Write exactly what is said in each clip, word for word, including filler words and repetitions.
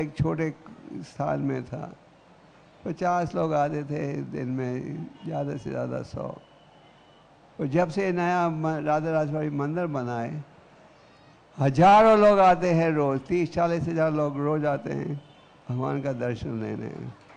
एक छोटे स्थान में था, पचास लोग आते थे दिन में, ज़्यादा से ज़्यादा सौ। और जब से नया राधा राजवाड़ी मंदिर बनाए, हजारों लोग आते हैं रोज़, तीस चालीस हज़ार लोग रोज़ आते हैं भगवान का दर्शन लेने।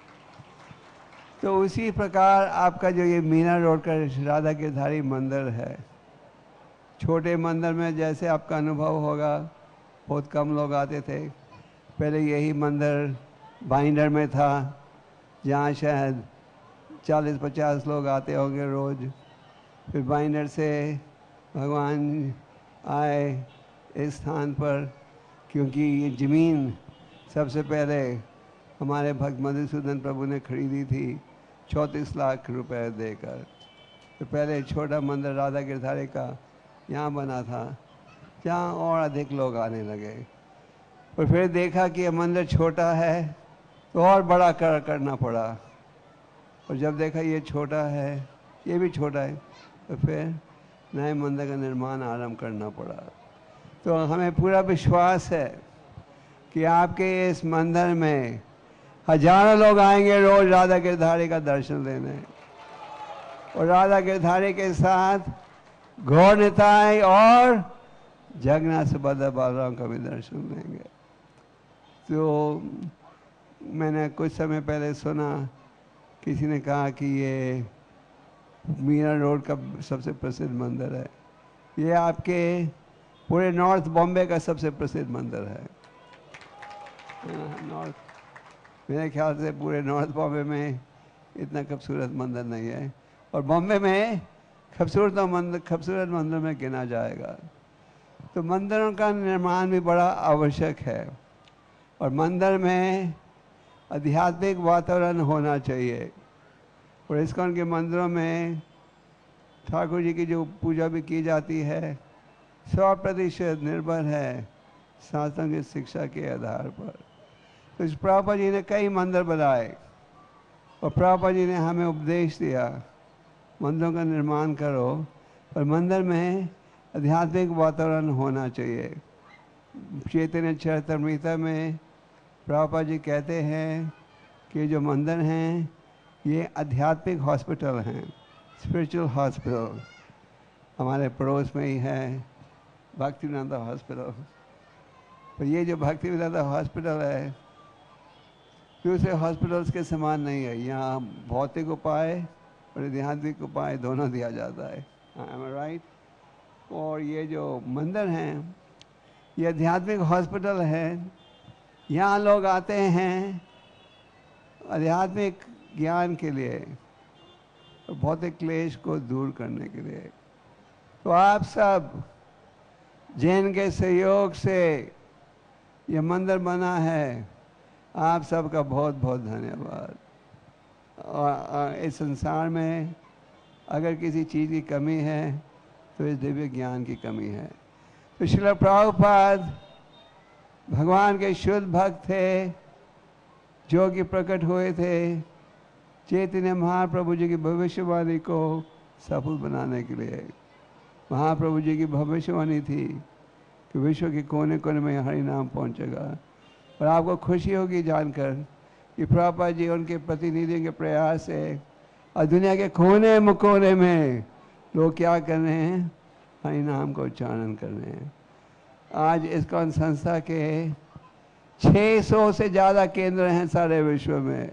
तो उसी प्रकार आपका जो ये मीना रोड का राधा गिरधारी मंदिर है, छोटे मंदिर में जैसे आपका अनुभव होगा, बहुत कम लोग आते थे। पहले यही मंदिर बाइंडर में था, जहाँ शायद चालीस पचास लोग आते होंगे रोज़। फिर बाइंडर से भगवान आए इस स्थान पर, क्योंकि ये ज़मीन सबसे पहले हमारे भक्त मधुसूदन प्रभु ने खरीदी थी चौंतीस लाख रुपए देकर। तो पहले छोटा मंदिर राधा गिरधारी का यहाँ बना था, जहाँ और अधिक लोग आने लगे। और फिर देखा कि ये मंदिर छोटा है तो और बड़ा कर करना पड़ा। और जब देखा ये छोटा है, ये भी छोटा है, तो फिर नए मंदिर का निर्माण आरंभ करना पड़ा। तो हमें पूरा विश्वास है कि आपके इस मंदिर में हजारों लोग आएंगे रोज राधा गिरधारी का दर्शन लेने, और राधा गिरधारी के साथ गौर निताई और जगन्नाथ सुभद्रा बलराम का भी दर्शन लेंगे। तो मैंने कुछ समय पहले सुना, किसी ने कहा कि ये मीना रोड का सबसे प्रसिद्ध मंदिर है। ये आपके पूरे नॉर्थ बॉम्बे का सबसे प्रसिद्ध मंदिर है। नॉर्थ, मेरे ख्याल से पूरे नॉर्थ बॉम्बे में इतना खूबसूरत मंदिर नहीं है, और बॉम्बे में खूबसूरत मंदिर खूबसूरत मंदिर में गिना जाएगा। तो मंदिरों का निर्माण भी बड़ा आवश्यक है, और मंदिर में आध्यात्मिक वातावरण होना चाहिए। और इस्कॉन के मंदिरों में ठाकुर जी की जो पूजा भी की जाती है, सौ प्रतिशत निर्भर है शास्त्रों की शिक्षा के आधार पर। तो इस प्रभुपाद जी ने कई मंदिर बनाए, और प्रभुपाद जी ने हमें उपदेश दिया, मंदिरों का निर्माण करो, और मंदिर में आध्यात्मिक वातावरण होना चाहिए। चैतन्य चरितमृता में प्रभुपाद जी कहते हैं कि जो मंदिर हैं ये आध्यात्मिक हॉस्पिटल हैं, स्पिरिचुअल हॉस्पिटल। हमारे पड़ोस में ही है भक्तिवेदांता हॉस्पिटल। तो ये जो भक्तिवेदांता हॉस्पिटल है, दूसरे हॉस्पिटल्स के समान नहीं है। यहाँ भौतिक उपाय और आध्यात्मिक उपाय दोनों दिया जाता है। am I right? और ये जो मंदिर हैं ये आध्यात्मिक हॉस्पिटल है। यहाँ लोग आते हैं आध्यात्मिक ज्ञान के लिए और भौतिक क्लेश को दूर करने के लिए। तो आप सब जिनके सहयोग से ये मंदिर बना है, आप सबका बहुत बहुत धन्यवाद। और इस संसार में अगर किसी चीज़ की कमी है तो इस दिव्य ज्ञान की कमी है। तो श्रील प्रभुपाद भगवान के शुद्ध भक्त थे, जो कि प्रकट हुए थे चैतन्य महाप्रभु जी की भविष्यवाणी को सफल बनाने के लिए। महाप्रभु जी की भविष्यवाणी थी कि विश्व के कोने कोने में हरि नाम पहुंचेगा। और आपको खुशी होगी जानकर कि प्रभुपाद जी उनके प्रतिनिधियों के प्रयास से और दुनिया के कोने मकोने में लोग क्या कर रहे हैं, हरि नाम का उच्चारण कर रहे हैं। आज इस्कॉन संस्था के छह सौ से ज़्यादा केंद्र हैं सारे विश्व में।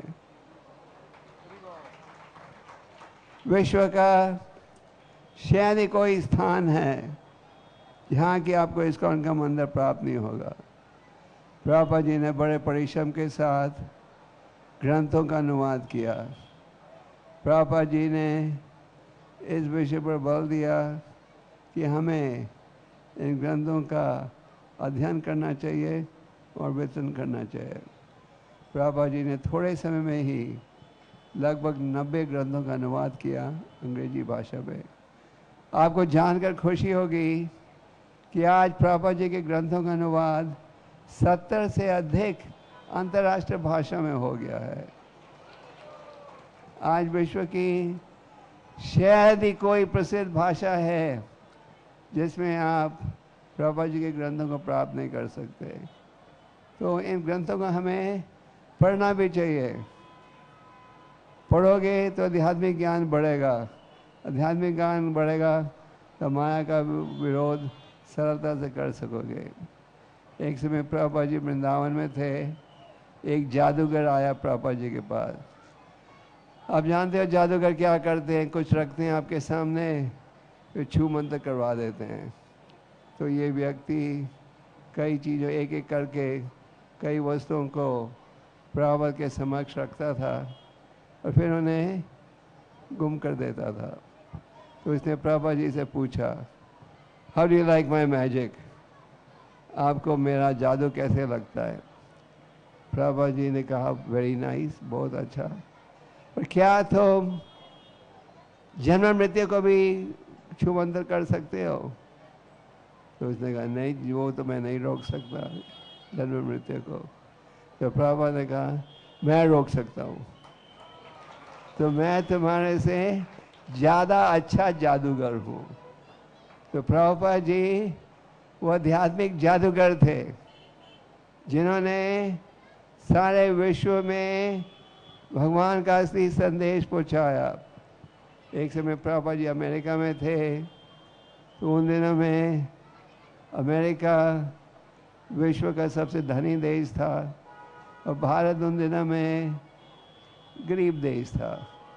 विश्व का शायद ही कोई स्थान है जहाँ कि आपको इस्कॉन का मंदिर प्राप्त नहीं होगा। प्रभुपाद जी ने बड़े परिश्रम के साथ ग्रंथों का अनुवाद किया। प्रभुपाद जी ने इस विषय पर बल दिया कि हमें इन ग्रंथों का अध्ययन करना चाहिए और वितरण करना चाहिए। प्रभुपाद जी ने थोड़े समय में ही लगभग नब्बे ग्रंथों का अनुवाद किया अंग्रेजी भाषा में। आपको जानकर खुशी होगी कि आज प्रभुपाद जी के ग्रंथों का अनुवाद सत्तर से अधिक अंतर्राष्ट्रीय भाषा में हो गया है। आज विश्व की शायद ही कोई प्रसिद्ध भाषा है जिसमें आप प्रभुपाद जी के ग्रंथों को प्राप्त नहीं कर सकते। तो इन ग्रंथों को हमें पढ़ना भी चाहिए। पढ़ोगे तो आध्यात्मिक ज्ञान बढ़ेगा, आध्यात्मिक ज्ञान बढ़ेगा तो माया का विरोध सरलता से कर सकोगे। एक समय प्रभुपाद जी वृंदावन में थे, एक जादूगर आया प्रभुपाद जी के पास। आप जानते हो जादूगर क्या करते हैं, कुछ रखते हैं आपके सामने, फिर छू मंत्र करवा देते हैं। तो ये व्यक्ति कई चीज़ों एक एक करके कई वस्तुओं को प्रभुपाद के समक्ष रखता था और फिर उन्हें गुम कर देता था। तो इसने प्रभुपाद जी से पूछा, how do you like my magic, आपको मेरा जादू कैसे लगता है? प्रभुपाद जी ने कहा, वेरी नाइस, बहुत अच्छा, और क्या तुम जन्म मृत्यु को भी छुमंतर कर सकते हो? तो उसने कहा, नहीं, वो तो मैं नहीं रोक सकता जन्म मृत्यु को। तो प्रभुपाद ने कहा, मैं रोक सकता हूँ, तो मैं तुम्हारे से ज़्यादा अच्छा जादूगर हूँ। तो प्रभुपाद जी वो आध्यात्मिक जादूगर थे जिन्होंने सारे विश्व में भगवान का असली संदेश पहुँचाया। एक समय प्रभुपाद जी अमेरिका में थे, तो उन दिनों में अमेरिका विश्व का सबसे धनी देश था और भारत उन दिनों में गरीब देश था।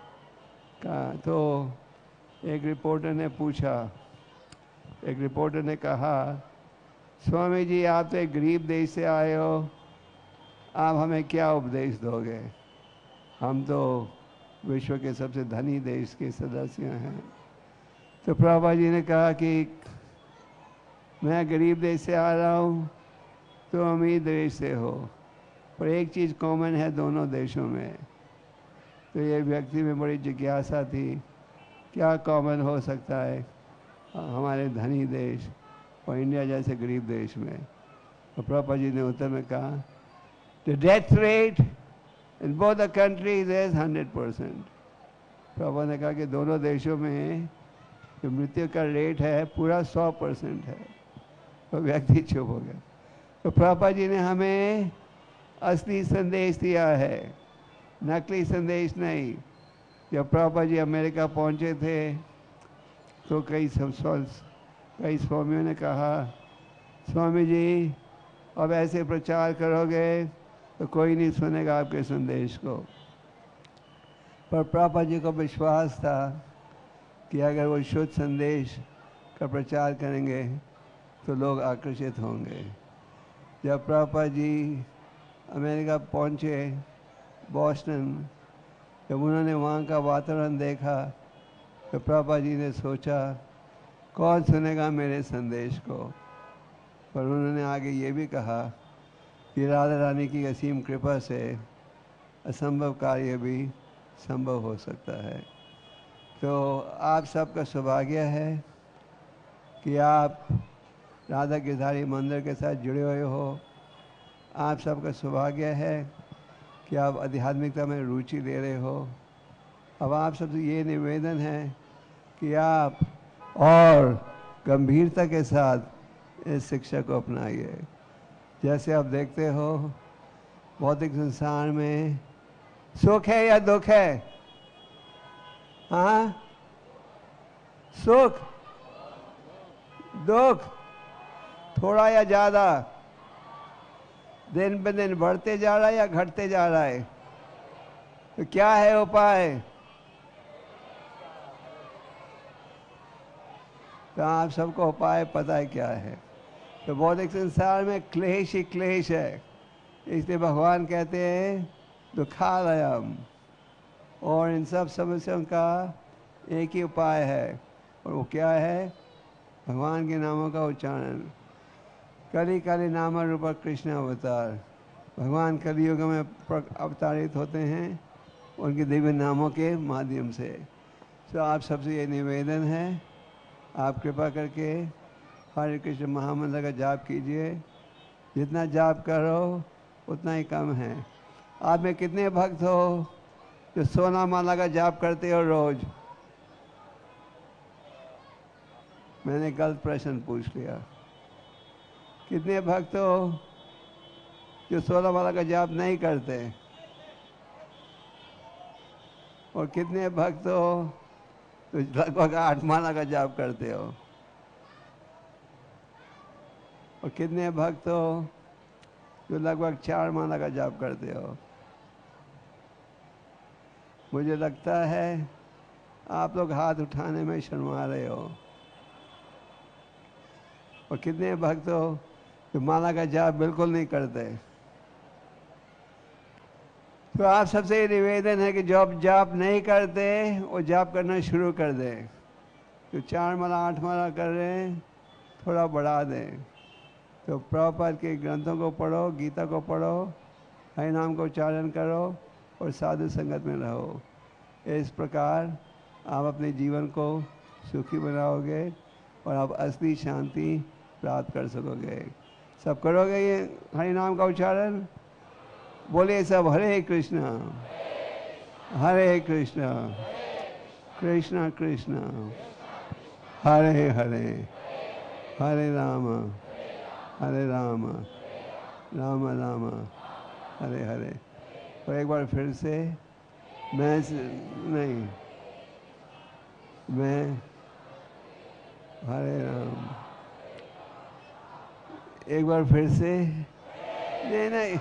कहा तो एक रिपोर्टर ने पूछा, एक रिपोर्टर ने कहा, स्वामी जी आप तो एक गरीब देश से आए हो, आप हमें क्या उपदेश दोगे? हम तो विश्व के सबसे धनी देश के सदस्य हैं। तो प्रभुपाद जी ने कहा कि मैं गरीब देश से आ रहा हूँ, तो अमीर देश से हो, पर एक चीज़ कॉमन है दोनों देशों में। तो ये व्यक्ति में बड़ी जिज्ञासा थी, क्या कॉमन हो सकता है हमारे धनी देश और इंडिया जैसे गरीब देश में? तो प्रभुपाद जी ने उत्तर में कहा, the death rate in both the countries is hundred percent. Prabhupada ने कहा कि दोनों देशों में जो मृत्यु का रेट है पूरा सौ परसेंट है। तो व्यक्ति चुप हो गया। तो प्रभुपाद जी ने हमें असली संदेश दिया है, नकली संदेश नहीं। जब प्रभुपाद जी अमेरिका पहुंचे थे तो कई कई स्वामियों ने कहा, स्वामी जी अब ऐसे प्रचार करोगे तो कोई नहीं सुनेगा आपके संदेश को। पर प्रभुपाद जी को विश्वास था कि अगर वो शुद्ध संदेश का प्रचार करेंगे तो लोग आकर्षित होंगे। जब प्रभुपाद जी अमेरिका पहुंचे, बॉस्टन, जब उन्होंने वहाँ का वातावरण देखा तो प्रभुपाद जी ने सोचा, कौन सुनेगा मेरे संदेश को? पर उन्होंने आगे ये भी कहा कि राधा रानी की असीम कृपा से असंभव कार्य भी संभव हो सकता है। तो आप सबका सौभाग्य है कि आप राधा गिरधारी मंदिर के साथ जुड़े हुए हो। आप सबका सौभाग्य है कि आप आध्यात्मिकता में रुचि ले रहे हो। अब आप सबसे ये निवेदन है कि आप और गंभीरता के साथ इस शिक्षा को अपनाइए। जैसे आप देखते हो भौतिक संसार में सुख है या दुख है? हाँ, सुख, दुख, थोड़ा या ज़्यादा, दिन पे दिन बढ़ते जा रहा है या घटते जा रहा है? तो क्या है उपाय? तो आप सबको उपाय पता है क्या है? तो भौतिक संसार में क्लेश ही क्लेश है, इसलिए भगवान कहते हैं दुखालयम, और इन सब समस्याओं का एक ही उपाय है, और वो क्या है? भगवान के नामों का उच्चारण। कली कली नाम रूप कृष्ण अवतार, भगवान कलियुग में अवतारित होते हैं उनके दिव्य नामों के माध्यम से। तो आप सबसे ये निवेदन है, आप कृपा करके हरे कृष्ण महामंत्र का जाप कीजिए। जितना जाप करो उतना ही कम है। आप में कितने भक्त हो जो सोना माला का जाप करते हो रोज? मैंने गलत प्रश्न पूछ लिया। कितने भक्त हो जो सोलह माला का जाप नहीं करते, और कितने भक्त हो तो लगभग आठ माला का जाप करते हो, और कितने भक्त हो जो लगभग चार माला का जाप करते हो। मुझे लगता है आप लोग हाथ उठाने में शर्मा रहे हो, और कितने भक्त हो जो माला का जाप बिल्कुल नहीं करते। तो आप सबसे ये निवेदन है कि जो आप जाप नहीं करते वो जाप करना शुरू कर दें। जो चार माला आठ माला कर रहे हैं थोड़ा बढ़ा दें। तो प्रभुपाद के ग्रंथों को पढ़ो, गीता को पढ़ो, हरि नाम का उच्चारण करो और साधु संगत में रहो। इस प्रकार आप अपने जीवन को सुखी बनाओगे और आप असली शांति प्राप्त कर सकोगे। सब करोगे ये हरि नाम का उच्चारण? बोलिए सब, हरे कृष्ण हरे कृष्ण कृष्ण कृष्ण हरे हरे, हरे राम हरे राम राम राम हरे हरे। और एक बार फिर से मैं नहीं मैं हरे राम, एक बार फिर से नहीं नहीं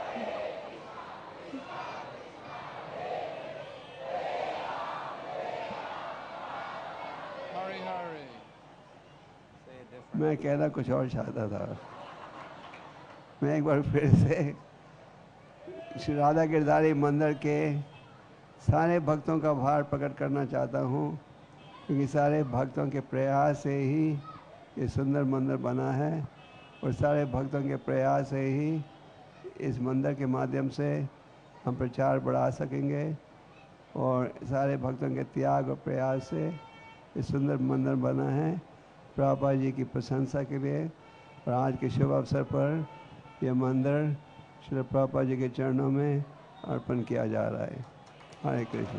मैं कहना कुछ और चाहता था। मैं एक बार फिर से श्री राधा गिरधारी मंदिर के सारे भक्तों का भार प्रकट करना चाहता हूँ, क्योंकि सारे भक्तों के प्रयास से ही ये सुंदर मंदिर बना है, और सारे भक्तों के प्रयास से ही इस मंदिर के माध्यम से हम प्रचार बढ़ा सकेंगे, और सारे भक्तों के त्याग और प्रयास से ये सुंदर मंदिर बना है। प्रभुपाद जी की प्रशंसा के लिए और आज के शुभ अवसर पर यह मंदिर श्री प्रभुपाद जी के चरणों में अर्पण किया जा रहा है। हरे कृष्ण।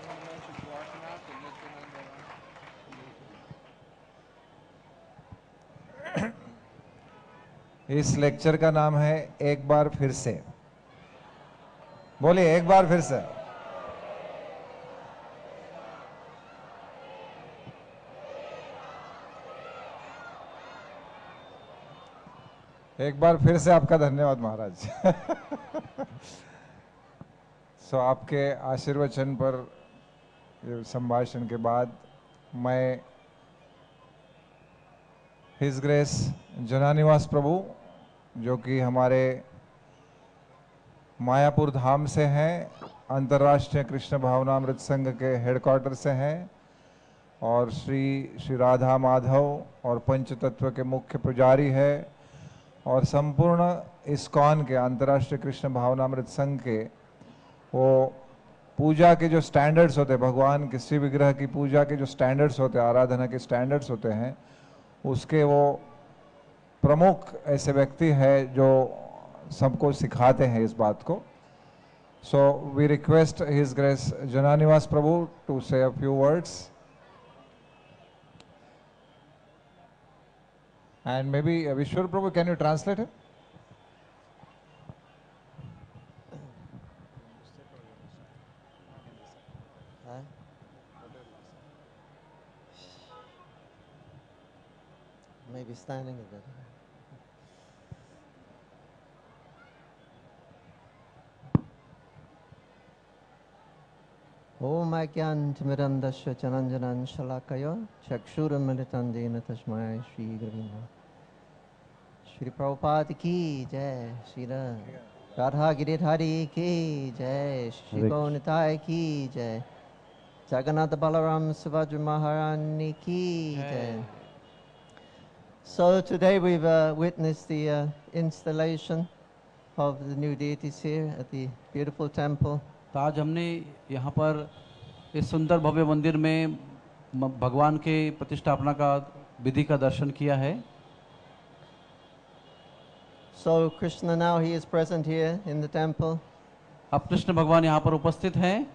इस लेक्चर का नाम है एक बार फिर से। बोलिए एक बार फिर से। एक बार फिर से आपका धन्यवाद महाराज। सो आपके आशीर्वचन पर संभाषण के बाद मैं हिज ग्रेस जनानिवास प्रभु, जो कि हमारे मायापुर धाम से हैं, अंतर्राष्ट्रीय कृष्ण भावनामृत संघ के हेडक्वार्टर से हैं, और श्री श्री राधा माधव और पंचतत्व के मुख्य पुजारी है, और संपूर्ण इस्कॉन के अंतर्राष्ट्रीय कृष्ण भावनामृत संघ के वो पूजा के जो स्टैंडर्ड्स होते हैं, भगवान किसी विग्रह की पूजा के जो स्टैंडर्ड्स होते हैं, आराधना के स्टैंडर्ड्स होते हैं, उसके वो प्रमुख ऐसे व्यक्ति है जो सबको सिखाते हैं इस बात को। So we request his grace Jananivas Prabhu to say a few words, and maybe uh, Vishwar Prabhu, can you translate it? Huh? Maybe standing a bit. Om Ajnantimirandasya Chananjanan Shalakaya Chakshuramritan Dena Tasmai Shri Gurunam. Shri Prabhupada ki jai, Shri Radha Giridhari ki jai, Shri Gaunitai ki jai, Jagannath Balaram Subhadra Maharani ki jai. So today we've uh, witnessed the uh, installation of the new deities here at the beautiful temple. तो आज हमने यहाँ पर इस सुंदर भव्य मंदिर में भगवान के प्रतिष्ठापना का विधि का दर्शन किया है। So Krishna now he is present here in the temple. अब कृष्ण भगवान यहाँ पर उपस्थित हैं।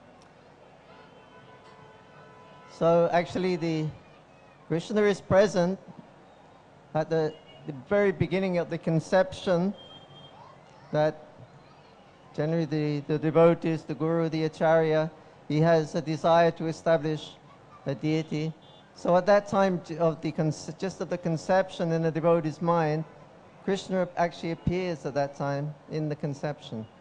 So actually the Krishna is present at the, the very beginning of the conception that generally the, the devotees, the guru, the acharya, he has a desire to establish a deity. So at that time of the just of the conception in the devotee's mind, Krishna actually appears at that time in the conception.